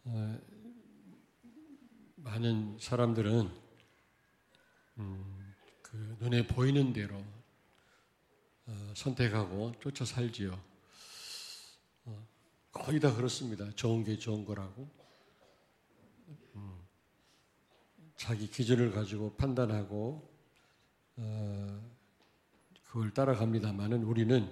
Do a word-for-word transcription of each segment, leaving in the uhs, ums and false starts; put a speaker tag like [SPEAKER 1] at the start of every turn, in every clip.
[SPEAKER 1] 어, 많은 사람들은 음, 그 눈에 보이는 대로 어, 선택하고 쫓아 살지요. 어, 거의 다 그렇습니다. 좋은 게 좋은 거라고. 음, 자기 기준을 가지고 판단하고 어, 그걸 따라갑니다만은 우리는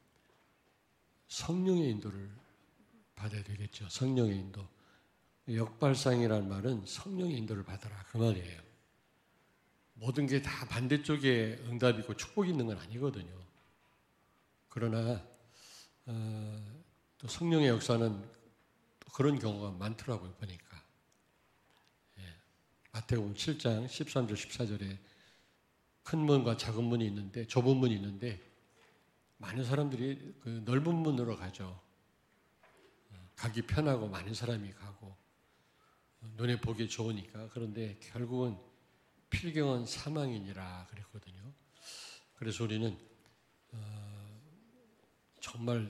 [SPEAKER 1] 성령의 인도를 받아야 되겠죠. 성령의 인도. 역발상이라는 말은 성령의 인도를 받아라 그 말이에요. 모든 게 다 반대쪽에 응답이고 축복이 있는 건 아니거든요. 그러나 어, 또 성령의 역사는 또 그런 경우가 많더라고요. 보니까. 예. 마태복음 칠 장 십삼 절 십사 절에 큰 문과 작은 문이 있는데 좁은 문이 있는데 많은 사람들이 그 넓은 문으로 가죠. 가기 편하고 많은 사람이 가고 눈에 보기 좋으니까. 그런데 결국은 필경은 사망이니라 그랬거든요. 그래서 우리는 어, 정말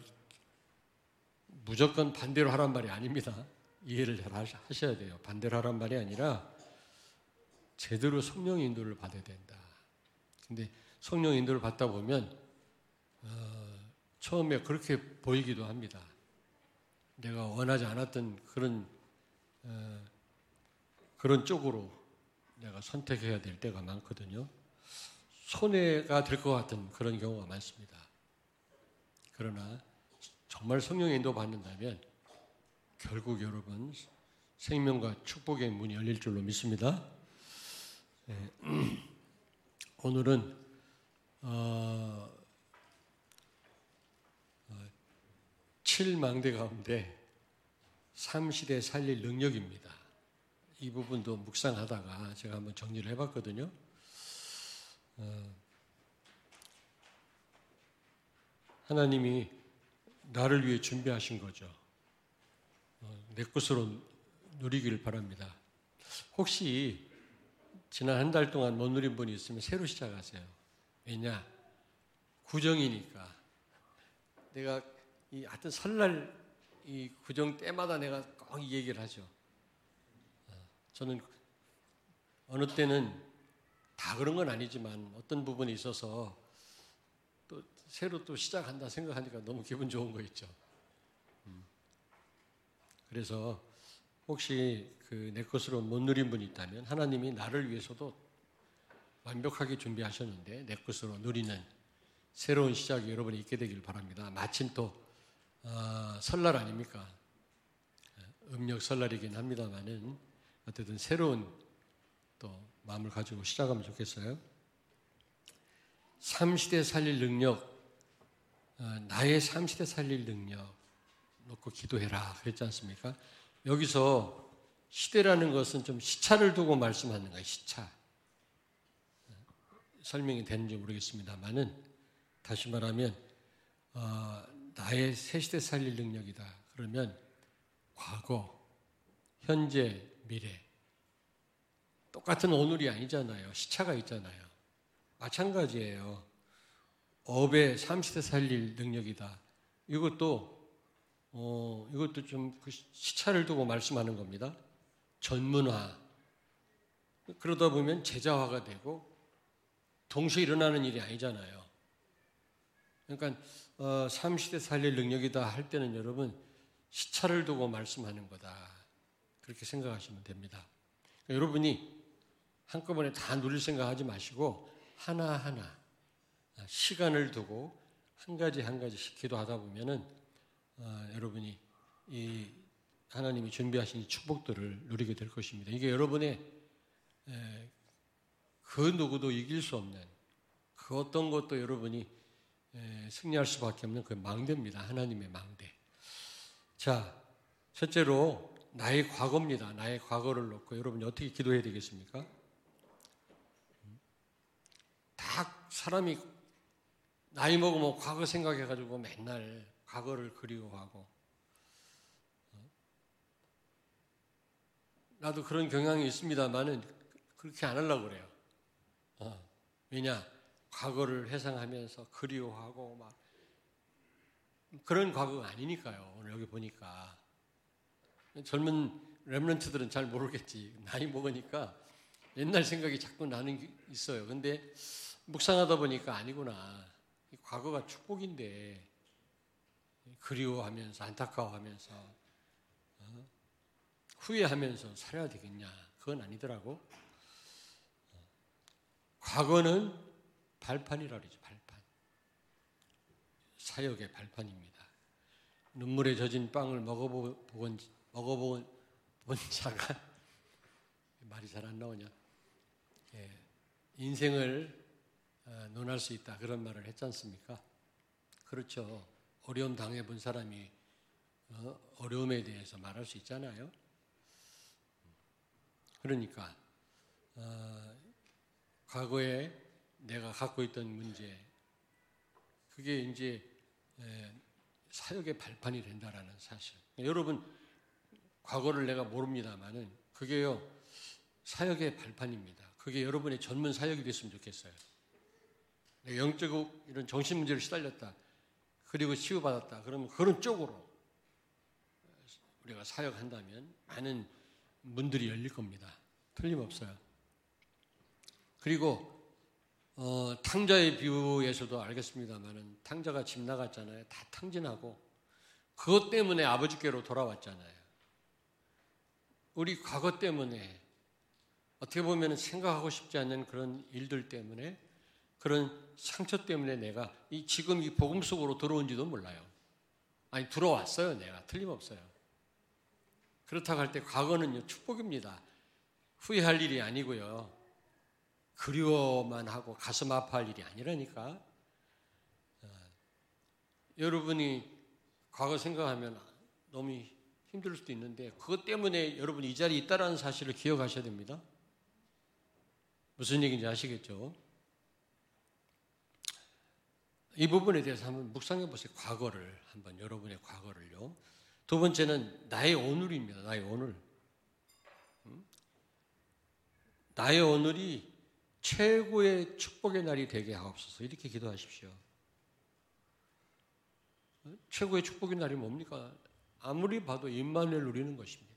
[SPEAKER 1] 무조건 반대로 하란 말이 아닙니다. 이해를 잘 하셔야 돼요. 반대로 하란 말이 아니라 제대로 성령의 인도를 받아야 된다. 근데 성령의 인도를 받다 보면 어, 처음에 그렇게 보이기도 합니다. 내가 원하지 않았던 그런 어, 그런 쪽으로 내가 선택해야 될 때가 많거든요. 손해가 될 것 같은 그런 경우가 많습니다. 그러나 정말 성령의 인도 받는다면 결국 여러분 생명과 축복의 문이 열릴 줄로 믿습니다. 네. 오늘은 어, 어, 칠망대 가운데 삼시대 살릴 능력입니다. 이 부분도 묵상하다가 제가 한번 정리를 해봤거든요. 어, 하나님이 나를 위해 준비하신 거죠. 어, 내 것으로 누리기를 바랍니다. 혹시 지난 한 달 동안 못 누린 분이 있으면 새로 시작하세요. 왜냐? 구정이니까. 내가 이 하여튼 설날 이 구정 때마다 내가 꼭 이 얘기를 하죠. 저는 어느 때는 다 그런 건 아니지만 어떤 부분이 있어서 또 새로 또 시작한다 생각하니까 너무 기분 좋은 거 있죠. 음. 그래서 혹시 그 내 것으로 못 누린 분이 있다면 하나님이 나를 위해서도 완벽하게 준비하셨는데 내 것으로 누리는 새로운 시작이 여러분이 있게 되길 바랍니다. 마침 또 어, 설날 아닙니까? 음력 설날이긴 합니다만은 어쨌든 새로운 또 마음을 가지고 시작하면 좋겠어요. 삼시대 살릴 능력, 어, 나의 삼시대 살릴 능력 놓고 기도해라 그랬지 않습니까? 여기서 시대라는 것은 좀 시차를 두고 말씀하는 거예요. 시차. 설명이 되는지 모르겠습니다만은 다시 말하면 어, 나의 새 시대 살릴 능력이다. 그러면 과거, 현재, 미래 똑같은 오늘이 아니잖아요. 시차가 있잖아요. 마찬가지예요. 업의 삼시대 살릴 능력이다. 이것도 어, 이것도 좀 그 시차를 두고 말씀하는 겁니다. 전문화. 그러다 보면 제자화가 되고 동시에 일어나는 일이 아니잖아요. 그러니까 어, 삼시대 살릴 능력이다 할 때는 여러분 시차를 두고 말씀하는 거다. 그렇게 생각하시면 됩니다. 그러니까 여러분이 한꺼번에 다 누릴 생각하지 마시고 하나하나 시간을 두고 한 가지 한 가지씩 기도하다 보면은 어, 여러분이 이 하나님이 준비하신 이 축복들을 누리게 될 것입니다. 이게 여러분의 에, 그 누구도 이길 수 없는 그 어떤 것도 여러분이 에, 승리할 수밖에 없는 그 망대입니다. 하나님의 망대. 자, 첫째로 나의 과거입니다. 나의 과거를 놓고 여러분이 어떻게 기도해야 되겠습니까? 다 사람이 나이 먹으면 과거 생각해가지고 맨날 과거를 그리워하고 나도 그런 경향이 있습니다만은 그렇게 안 하려고 그래요. 어, 왜냐? 과거를 회상하면서 그리워하고 막 그런 과거가 아니니까요. 오늘 여기 보니까 젊은 렘넌트들은 잘 모르겠지. 나이 먹으니까 옛날 생각이 자꾸 나는 게 있어요. 근데 묵상하다 보니까 아니구나. 과거가 축복인데 그리워하면서 안타까워하면서 어? 후회하면서 살아야 되겠냐. 그건 아니더라고. 과거는 발판이라고 그러죠. 발판. 사역의 발판입니다. 눈물에 젖은 빵을 먹어본, 먹어본 본 자가 말이 잘 안 나오냐. 예, 인생을 어, 논할 수 있다. 그런 말을 했지 않습니까? 그렇죠. 어려움 당해본 사람이 어, 어려움에 대해서 말할 수 있잖아요. 그러니까 어, 과거에 내가 갖고 있던 문제, 그게 이제 에, 사역의 발판이 된다라는 사실. 여러분, 과거를 내가 모릅니다만은 그게요 사역의 발판입니다. 그게 여러분의 전문 사역이 됐으면 좋겠어요. 내가 영적 이런 정신 문제를 시달렸다. 그리고 치유받았다. 그러면 그런 쪽으로 우리가 사역한다면 많은 문들이 열릴 겁니다. 틀림없어요. 그리고 어, 탕자의 비유에서도 알겠습니다만은 탕자가 집 나갔잖아요. 다 탕진하고 그것 때문에 아버지께로 돌아왔잖아요. 우리 과거 때문에 어떻게 보면 생각하고 싶지 않는 그런 일들 때문에 그런 상처 때문에 내가 이 지금 이 복음 속으로 들어온지도 몰라요. 아니 들어왔어요. 내가 틀림없어요. 그렇다고 할 때 과거는요 축복입니다. 후회할 일이 아니고요. 그리워만 하고 가슴 아파할 일이 아니라니까. 어, 여러분이 과거 생각하면 너무 힘들 수도 있는데 그것 때문에 여러분이 이 자리에 있다는 사실을 기억하셔야 됩니다. 무슨 얘기인지 아시겠죠? 이 부분에 대해서 한번 묵상해 보세요. 과거를 한번 여러분의 과거를요. 두 번째는 나의 오늘입니다. 나의 오늘. 음? 나의 오늘이 최고의 축복의 날이 되게 하옵소서. 이렇게 기도하십시오. 최고의 축복의 날이 뭡니까? 아무리 봐도 임마누엘 누리는 것입니다.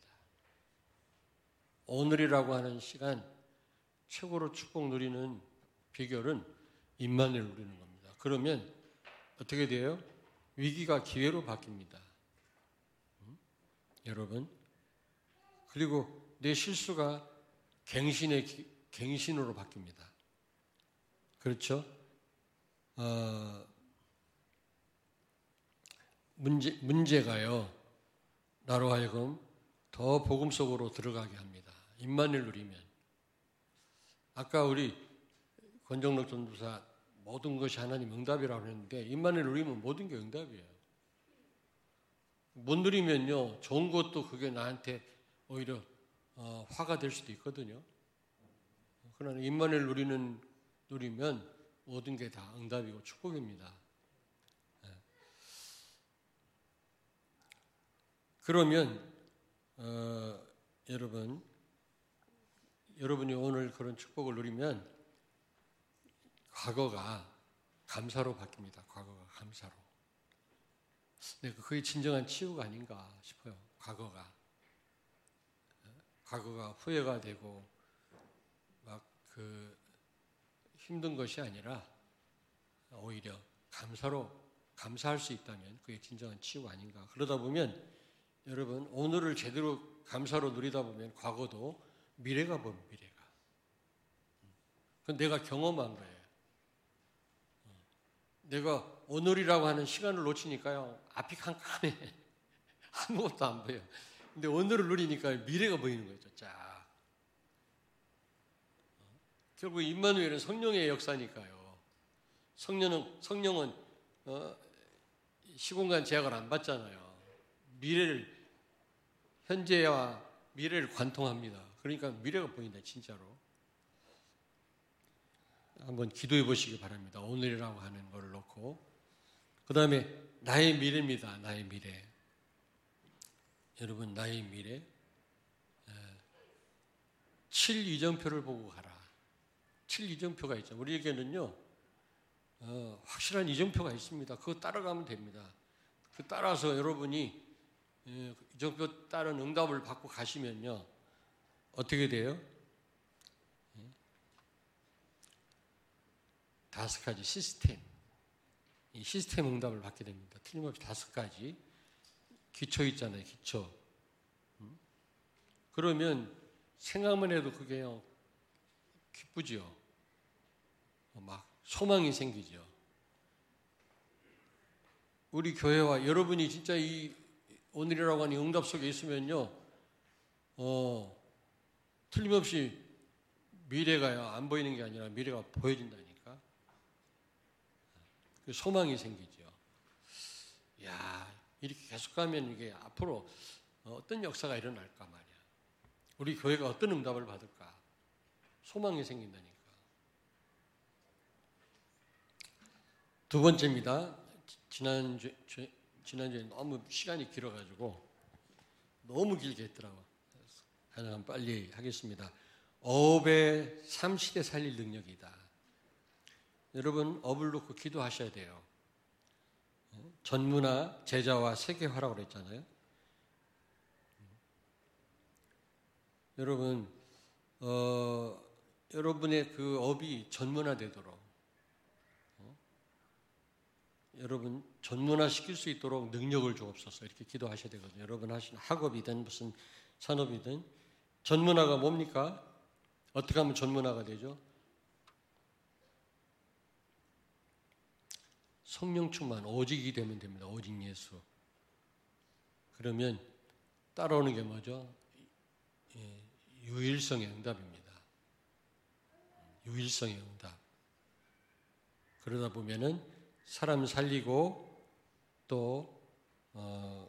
[SPEAKER 1] 오늘이라고 하는 시간 최고로 축복 누리는 비결은 임마누엘 누리는 겁니다. 그러면 어떻게 돼요? 위기가 기회로 바뀝니다. 음? 여러분, 그리고 내 실수가 갱신의 기, 갱신으로 바뀝니다. 그렇죠? 어, 문제, 문제가요, 나로 하여금 더 복음 속으로 들어가게 합니다. 임마누엘 누리면. 아까 우리 권정록 전도사 모든 것이 하나님 응답이라고 했는데 임마누엘 누리면 모든 게 응답이에요. 못 누리면요, 좋은 것도 그게 나한테 오히려 어, 화가 될 수도 있거든요. 그러나 임마누엘 누리는 누리면 모든 게 다 응답이고 축복입니다. 네. 그러면 어, 여러분, 여러분이 오늘 그런 축복을 누리면 과거가 감사로 바뀝니다. 과거가 감사로. 네, 그게 진정한 치유가 아닌가 싶어요. 과거가. 과거가 후회가 되고 막 그 힘든 것이 아니라 오히려 감사로 감사할 수 있다면 그게 진정한 치유가 아닌가. 그러다 보면 여러분 오늘을 제대로 감사로 누리다 보면 과거도 미래가 보면 미래가. 그건 내가 경험한 거예요. 내가 오늘이라고 하는 시간을 놓치니까요 앞이 캄캄해. 아무것도 안 보여. 근데 오늘을 누리니까 미래가 보이는 거죠. 쫙. 결국 임마누엘은 성령의 역사니까요. 성령은 성령은 어, 시공간 제약을 안 받잖아요. 미래를 현재와 미래를 관통합니다. 그러니까 미래가 보인다 진짜로. 한번 기도해 보시기 바랍니다. 오늘이라고 하는 걸 놓고. 그 다음에 나의 미래입니다. 나의 미래. 여러분 나의 미래. 칠 이정표를 보고 가라. 칠 이정표가 있죠. 우리에게는요 어, 확실한 이정표가 있습니다. 그거 따라가면 됩니다. 그 따라서 여러분이 이 정도 따른 응답을 받고 가시면요. 어떻게 돼요? 다섯 가지 시스템. 이 시스템 응답을 받게 됩니다. 틀림없이 다섯 가지. 기초 있잖아요, 기초. 그러면 생각만 해도 그게 기쁘죠. 막 소망이 생기죠. 우리 교회와 여러분이 진짜 이 오늘이라고 하는 응답 속에 있으면요, 어, 틀림없이 미래가요, 안 보이는 게 아니라 미래가 보여진다니까. 그 소망이 생기죠. 야, 이렇게 계속 가면 이게 앞으로 어떤 역사가 일어날까 말이야. 우리 교회가 어떤 응답을 받을까. 소망이 생긴다니까. 두 번째입니다. 지난주, 지난주에 너무 시간이 길어가지고 너무 길게 했더라고. 가능하면 빨리 하겠습니다. 업의 삼시대 살릴 능력이다. 여러분, 업을 놓고 기도하셔야 돼요. 전문화, 제자화, 세계화라고 그랬잖아요. 여러분, 어, 여러분의 그 업이 전문화되도록, 어? 여러분 전문화 시킬 수 있도록 능력을 주옵소서 이렇게 기도하셔야 되거든요. 여러분 하시는 학업이든 무슨 산업이든 전문화가 뭡니까? 어떻게 하면 전문화가 되죠? 성령 충만, 오직이 되면 됩니다. 오직 예수. 그러면 따라오는 게 뭐죠? 예, 유일성의 응답입니다. 유일성의 응답. 그러다 보면은 사람 살리고 또 어,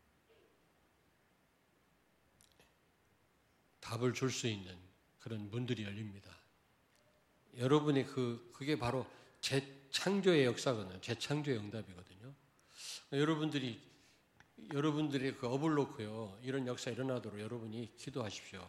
[SPEAKER 1] 답을 줄 수 있는 그런 문들이 열립니다. 여러분의 그 그게 바로 재창조의 역사거든요. 재창조의 응답이거든요. 여러분들이 여러분들의 그 업을 놓고요. 이런 역사 일어나도록 여러분이 기도하십시오.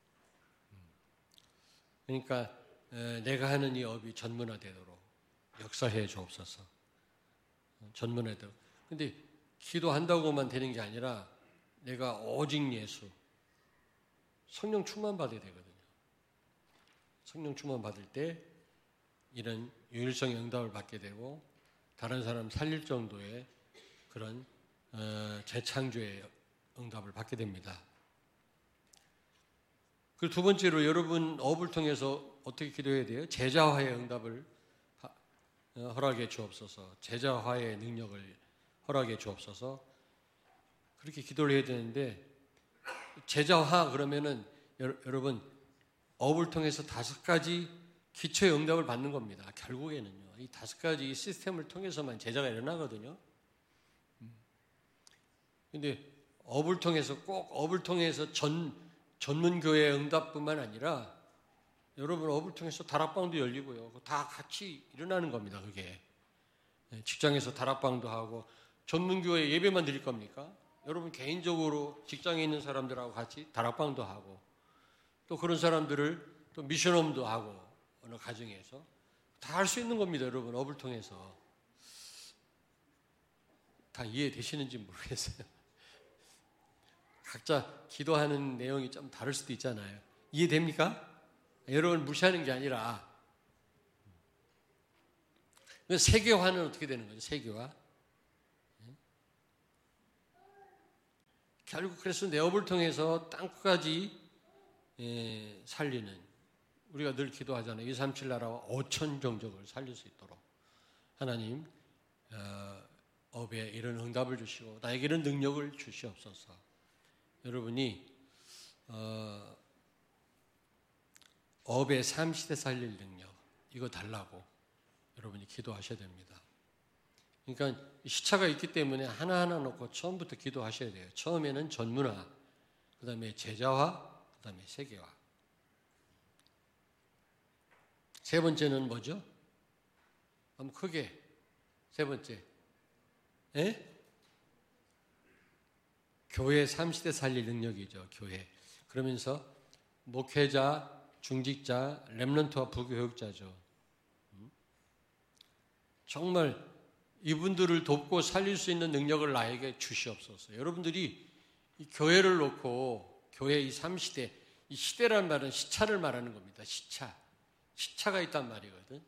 [SPEAKER 1] 그러니까 내가 하는 이 업이 전문화되도록 역사해 주옵소서. 전문화되도록. 근데 기도한다고만 되는 게 아니라 내가 오직 예수, 성령 충만 받아야 되거든요. 성령 충만 받을 때 이런 유일성의 응답을 받게 되고 다른 사람 살릴 정도의 그런 어, 재창조의 응답을 받게 됩니다. 그리고 두 번째로 여러분 업을 통해서 어떻게 기도해야 돼요? 제자화의 응답을 허락해 주옵소서. 제자화의 능력을 허락해 주옵소서. 그렇게 기도를 해야 되는데 제자화 그러면은 여러분 업을 통해서 다섯 가지 기초의 응답을 받는 겁니다. 결국에는요. 이 다섯 가지 이 시스템을 통해서만 제자가 일어나거든요. 근데 업을 통해서 꼭 업을 통해서 전 전문교회의 응답뿐만 아니라 여러분 업을 통해서 다락방도 열리고요. 다 같이 일어나는 겁니다. 그게 직장에서 다락방도 하고 전문교회 예배만 드릴 겁니까? 여러분 개인적으로 직장에 있는 사람들하고 같이 다락방도 하고 또 그런 사람들을 또 미션홈도 하고 어느 가정에서 다 할 수 있는 겁니다. 여러분 업을 통해서 다 이해되시는지 모르겠어요. 각자 기도하는 내용이 좀 다를 수도 있잖아요. 이해됩니까? 여러분 무시하는 게 아니라 세계화는 어떻게 되는 거죠? 세계화. 결국 그래서 내 업을 통해서 땅끝까지 살리는 우리가 늘 기도하잖아요. 이삼칠 나라와 오천 종족을 살릴 수 있도록 하나님 업에 이런 응답을 주시고 나에게 이런 능력을 주시옵소서. 여러분이 어, 업의 삼시대 살릴 능력 이거 달라고 여러분이 기도하셔야 됩니다. 그러니까 시차가 있기 때문에 하나하나 놓고 처음부터 기도하셔야 돼요. 처음에는 전문화, 그 다음에 제자화, 그 다음에 세계화. 세 번째는 뭐죠? 한번 크게 세 번째 에? 교회 삼시대 살릴 능력이죠. 교회. 그러면서 목회자, 중직자, 렘넌트와 부교육자죠. 정말 이분들을 돕고 살릴 수 있는 능력을 나에게 주시옵소서. 여러분들이 이 교회를 놓고 교회 이 삼시대, 이 시대란 말은 시차를 말하는 겁니다. 시차. 시차가 있단 말이거든.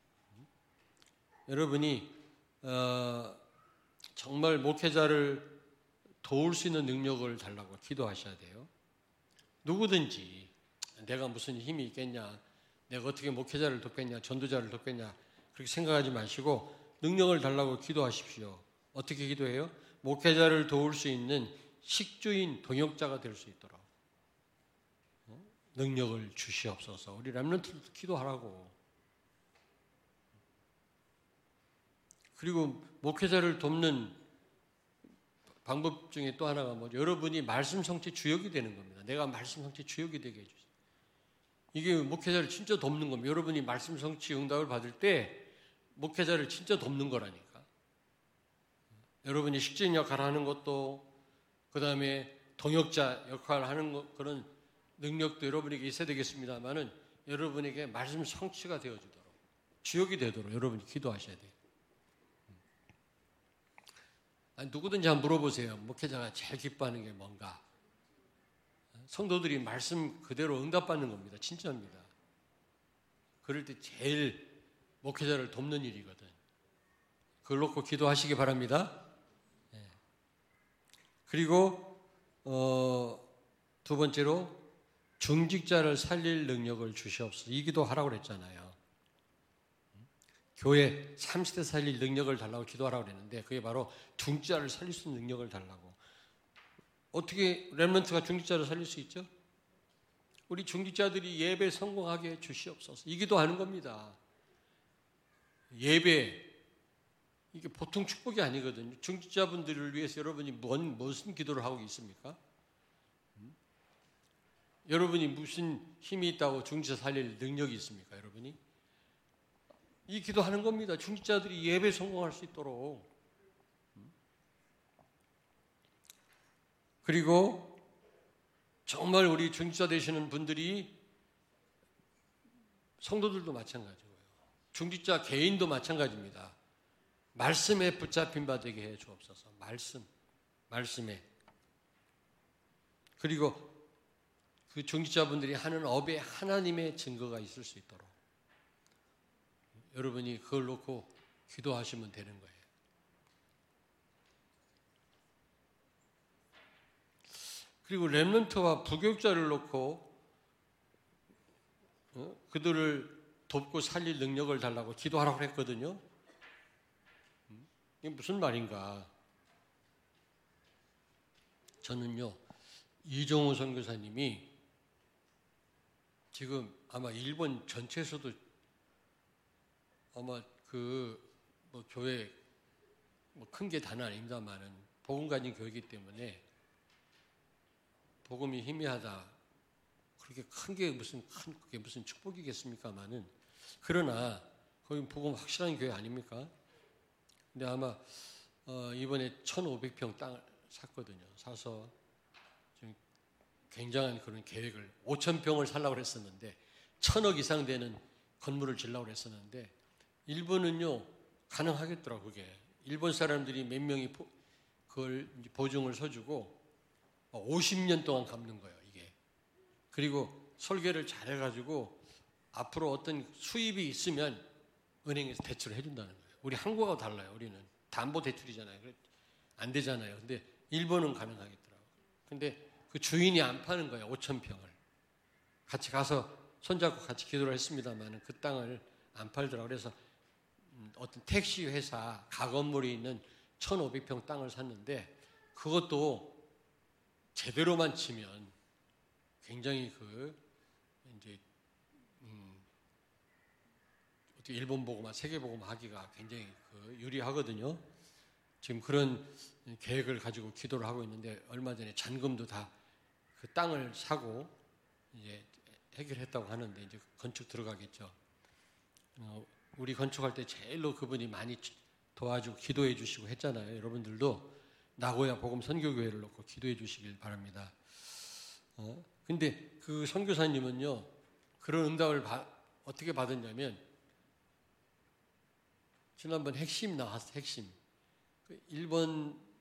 [SPEAKER 1] 여러분이 어, 정말 목회자를 도울 수 있는 능력을 달라고 기도하셔야 돼요. 누구든지 내가 무슨 힘이 있겠냐, 내가 어떻게 목회자를 돕겠냐, 전도자를 돕겠냐 그렇게 생각하지 마시고 능력을 달라고 기도하십시오. 어떻게 기도해요? 목회자를 도울 수 있는 식주인 동역자가 될 수 있도록 능력을 주시옵소서. 우리 렘넌트들도 기도하라고. 그리고 목회자를 돕는 방법 중에 또 하나가 뭐죠? 여러분이 말씀 성취 주역이 되는 겁니다. 내가 말씀 성취 주역이 되게 해주세요. 이게 목회자를 진짜 돕는 겁니다. 여러분이 말씀 성취 응답을 받을 때 목회자를 진짜 돕는 거라니까. 여러분이 식주인 역할을 하는 것도, 그 다음에 동역자 역할을 하는 것, 그런 능력도 여러분에게 있어야 되겠습니다만은 여러분에게 말씀 성취가 되어주도록, 주역이 되도록 여러분이 기도하셔야 돼요. 아니, 누구든지 한번 물어보세요. 목회자가 제일 기뻐하는 게 뭔가? 성도들이 말씀 그대로 응답받는 겁니다. 진짜입니다. 그럴 때 제일 목회자를 돕는 일이거든. 그걸 놓고 기도하시기 바랍니다. 네. 그리고 어, 두 번째로 중직자를 살릴 능력을 주시옵소서. 이 기도 하라고 그랬잖아요. 교회 삼시대 살릴 능력을 달라고 기도하라고 그랬는데 그게 바로 중직자를 살릴 수 있는 능력을 달라고. 어떻게 렘넌트가 중직자를 살릴 수 있죠? 우리 중직자들이 예배 성공하게 해 주시옵소서. 이 기도하는 겁니다. 예배, 이게 보통 축복이 아니거든요. 중직자분들을 위해서 여러분이 뭔, 무슨 기도를 하고 있습니까? 음? 여러분이 무슨 힘이 있다고 중직자 살릴 능력이 있습니까? 여러분이? 이 기도하는 겁니다. 중직자들이 예배 성공할 수 있도록. 음? 그리고 정말 우리 중직자 되시는 분들이, 성도들도 마찬가지고요. 중직자 개인도 마찬가지입니다. 말씀에 붙잡힌 바 되게 해 주옵소서. 말씀, 말씀에. 그리고 그 중직자분들이 하는 업에 하나님의 증거가 있을 수 있도록 여러분이 그걸 놓고 기도하시면 되는 거예요. 그리고 렘넌트와 부교육자를 놓고 어? 그들을 돕고 살릴 능력을 달라고 기도하라고 했거든요. 이게 무슨 말인가? 저는요, 이종호 선교사님이 지금 아마 일본 전체에서도 아마 그 뭐 교회 뭐 큰 게 다는 아닙니다만은 복음 가진 교회이기 때문에 복음이 희미하다. 그렇게 큰 게 무슨 큰 그게 무슨 축복이겠습니까만은 그러나 거기 복음 확실한 교회 아닙니까? 근데 아마 어 이번에 천오백 평 땅을 샀거든요. 사서 지금 굉장한 그런 계획을 오천 평을 살라고 했었는데 천억 이상 되는 건물을 지으려고 했었는데 일본은요 가능하겠더라고. 그게 일본 사람들이 몇 명이 그걸 보증을 서주고 오십 년 동안 갚는 거예요. 이게. 그리고 설계를 잘해가지고 앞으로 어떤 수입이 있으면 은행에서 대출을 해준다는 거예요. 우리 한국하고 달라요. 우리는 담보 대출이잖아요. 안 되잖아요. 근데 일본은 가능하겠더라고요. 근데 그 주인이 안 파는 거예요. 오천 평을. 같이 가서 손잡고 같이 기도를 했습니다만 그 땅을 안 팔더라고요. 그래서 어떤 택시 회사 가건물이 있는 천오백 평 땅을 샀는데 그것도 제대로만 치면 굉장히 그 이제 음 어떻게 일본 보고만 세계 보고만 하기가 굉장히 그 유리하거든요. 지금 그런 계획을 가지고 기도를 하고 있는데 얼마 전에 잔금도 다 그 땅을 사고 이제 해결했다고 하는데 이제 건축 들어가겠죠. 어, 우리 건축할 때 제일로 그분이 많이 도와주고 기도해 주시고 했잖아요. 여러분들도 나고야 복음 선교교회를 놓고 기도해 주시길 바랍니다. 어? 근데 그 선교사님은요, 그런 응답을 바, 어떻게 받았냐면, 지난번 핵심 나왔어, 핵심. 그 일본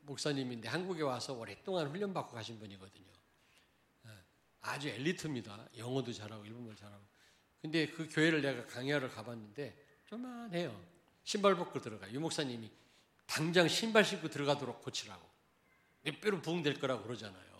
[SPEAKER 1] 목사님인데 한국에 와서 오랫동안 훈련받고 가신 분이거든요. 아주 엘리트입니다. 영어도 잘하고 일본말 잘하고. 근데 그 교회를 내가 강의하러 가봤는데 좀만해요. 신발 벗고 들어가. 유 목사님이 당장 신발 신고 들어가도록 고치라고. 몇 배로 부흥될 거라고 그러잖아요.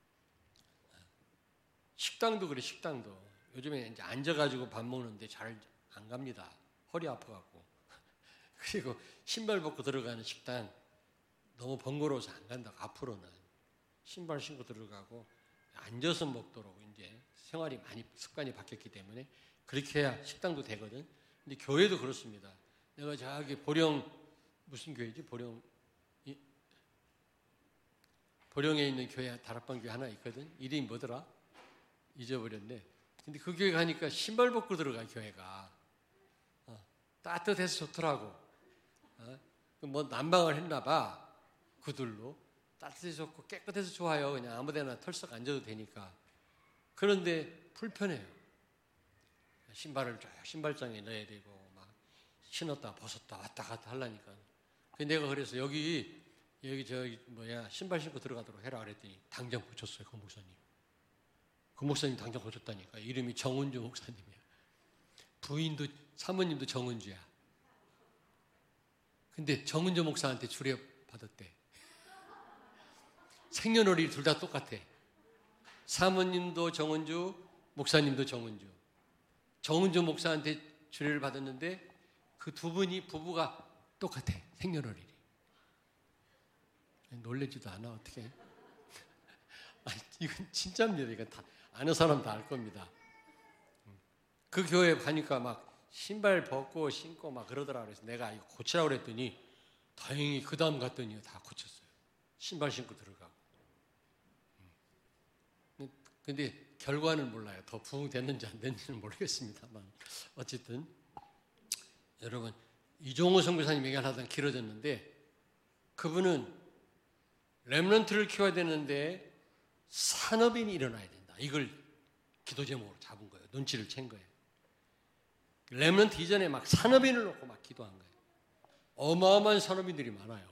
[SPEAKER 1] 식당도 그래, 식당도. 요즘에 이제 앉아가지고 밥 먹는데 잘 안 갑니다. 허리 아파갖고. 그리고 신발 벗고 들어가는 식당 너무 번거로워서 안 간다고. 앞으로는 신발 신고 들어가고 앉아서 먹도록 이제 생활이 많이 습관이 바뀌었기 때문에 그렇게 해야 식당도 되거든. 근데 교회도 그렇습니다. 내가 저기 보령 무슨 교회지? 보령 이, 보령에 있는 교회 다락방 교회 하나 있거든. 이름이 뭐더라? 잊어버렸네. 근데 그 교회 가니까 신발 벗고 들어가 교회가. 어, 따뜻해서 좋더라고. 어, 뭐 난방을 했나 봐. 구들로. 따뜻해서 좋고 깨끗해서 좋아요. 그냥 아무데나 털썩 앉아도 되니까. 그런데 불편해요. 신발을 쫙 신발장에 넣어야 되고 막 신었다 벗었다 왔다 갔다 하려니까. 근데 내가 그래서 여기 여기 저기 뭐야 신발 신고 들어가도록 해라 그랬더니 당장 고쳤어요. 그 목사님. 그 목사님 당장 고쳤다니까. 이름이 정은주 목사님이야. 부인도 사모님도 정은주야. 근데 정은주 목사한테 주례 받았대. 생년월일 둘 다 똑같아. 사모님도 정은주, 목사님도 정은주. 정은주 목사한테 주례를 받았는데 그 두 분이 부부가 똑같아. 생년월일이. 놀래지도 않아 어떻게? 아니, 이건 진짜입니다. 이건 다 아는 사람 다 알 겁니다. 그 교회 가니까 막 신발 벗고 신고 막 그러더라. 그래서 내가 이거 고치라고 그랬더니 다행히 그 다음 갔더니 다 고쳤어요. 신발 신고 들어가고. 근데 결과는 몰라요. 더 부흥됐는지 안 됐는지는 모르겠습니다만 어쨌든 여러분 이종호 선교사님 얘기하던 길어졌는데 그분은 렘넌트를 키워야 되는데 산업인이 일어나야 된다. 이걸 기도 제목으로 잡은 거예요. 눈치를 챈 거예요. 렘넌트 이전에 막 산업인을 놓고 막 기도한 거예요. 어마어마한 산업인들이 많아요.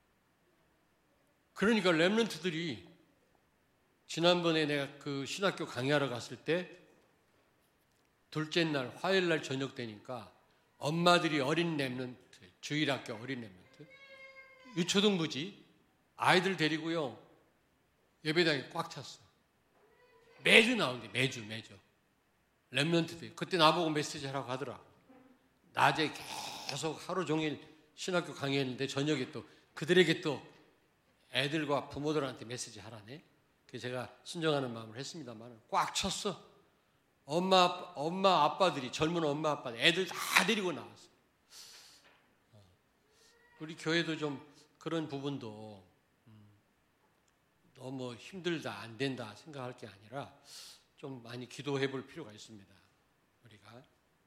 [SPEAKER 1] 그러니까 렘넌트들이 지난번에 내가 그 신학교 강의하러 갔을 때 둘째 날 화요일 날 저녁 되니까 엄마들이 어린 렘넌트, 주일학교 어린 렘넌트, 유초등부지 아이들 데리고요 예배당에 꽉 찼어. 매주 나오는데 매주 매주 렘넌트들. 그때 나보고 메시지 하라고 하더라. 낮에 계속 하루 종일 신학교 강의했는데 저녁에 또 그들에게 또 애들과 부모들한테 메시지 하라네. 그래서 제가 순종하는 마음을 했습니다만 꽉 찼어. 엄마, 엄마 아빠들이 젊은 엄마 아빠들 애들 다 데리고 나왔어. 우리 교회도 좀 그런 부분도 너무 힘들다 안 된다 생각할 게 아니라 좀 많이 기도해 볼 필요가 있습니다. 우리가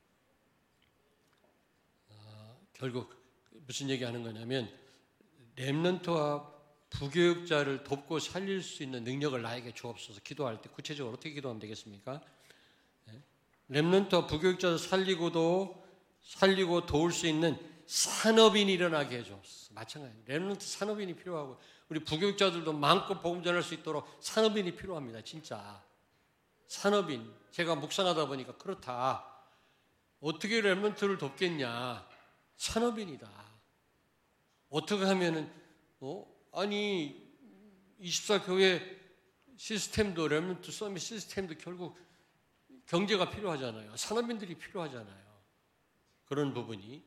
[SPEAKER 1] 어, 결국 무슨 얘기하는 거냐면 렘넌트와 부교육자를 돕고 살릴 수 있는 능력을 나에게 주옵소서. 기도할 때 구체적으로 어떻게 기도하면 되겠습니까? 렘넌트와 부교육자를 살리고도 살리고 도울 수 있는 산업인이 일어나게 해주옵소서. 마찬가지예요. 렘넌트 산업인이 필요하고 우리 부교육자들도 마음껏 복음 전할 수 있도록 산업인이 필요합니다. 진짜 산업인. 제가 묵상하다 보니까 그렇다. 어떻게 렘넌트를 돕겠냐. 산업인이다. 어떻게 하면은 어? 아니 이십사 교회 시스템도 렘넌트 서밋 시스템도 결국 경제가 필요하잖아요. 산업인들이 필요하잖아요. 그런 부분이.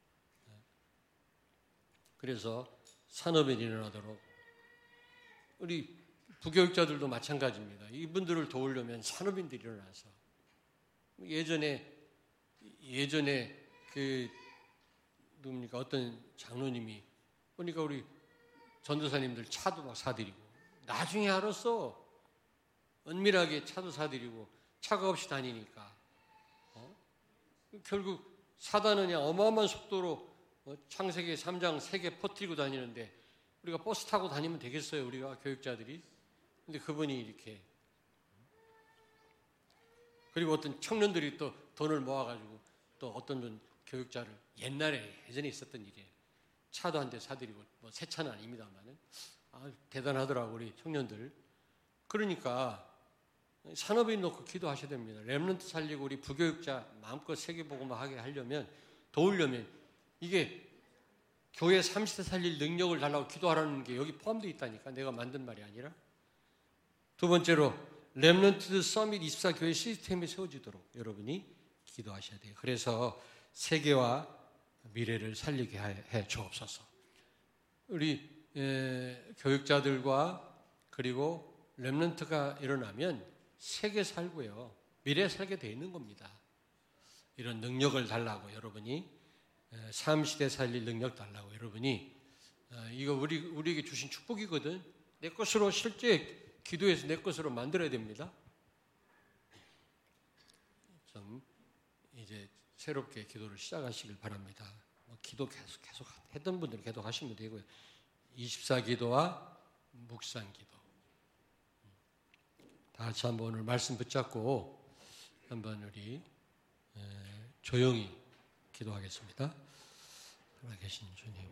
[SPEAKER 1] 그래서 산업인이 일어나도록 우리 부교육자들도 마찬가지입니다. 이분들을 도우려면 산업인들이 일어나서 예전에 예전에 그 누굽니까 어떤 장로님이 보니까 우리 전도사님들 차도 막 사드리고 나중에 알았어. 은밀하게 차도 사드리고 차가 없이 다니니까 어? 결국 사단은 그냥 어마어마한 속도로 어? 창세기 삼 장 세 개 퍼뜨리고 다니는데 우리가 버스 타고 다니면 되겠어요? 우리가 교육자들이. 근데 그분이 이렇게 그리고 어떤 청년들이 또 돈을 모아가지고 또 어떤 분 교육자를 옛날에 예전에 있었던 일이에요. 차도 한 대 사드리고 뭐 새 차는 아닙니다만은 아, 대단하더라고 우리 청년들. 그러니까 산업에 놓고 기도하셔야 됩니다. 렘넌트 살리고 우리 부교육자 마음껏 세계복음화 하게 하려면, 도우려면 이게 교회 삼십 대 살릴 능력을 달라고 기도하라는 게 여기 포함되어 있다니까. 내가 만든 말이 아니라. 두 번째로 렘넌트 서밋 이십사 교회 시스템이 세워지도록 여러분이 기도하셔야 돼요. 그래서 세계와 미래를 살리게 해 주옵소서. 우리 에, 교육자들과 그리고 렘넌트가 일어나면 세계 살고요, 미래 살게 돼 있는 겁니다. 이런 능력을 달라고 여러분이, 삼시대 살릴 능력 달라고 여러분이, 이거 우리, 우리에게 주신 축복이거든. 내 것으로 실제 기도해서 내 것으로 만들어야 됩니다. 좀 이제 새롭게 기도를 시작하시길 바랍니다. 기도 계속 계속 했던 분들은 계속 하시면 되고요. 이십사 기도와 묵상 기도. 다 같이 한번 오늘 말씀 붙잡고 한번 우리 조용히 기도하겠습니다. 살아계신 주님,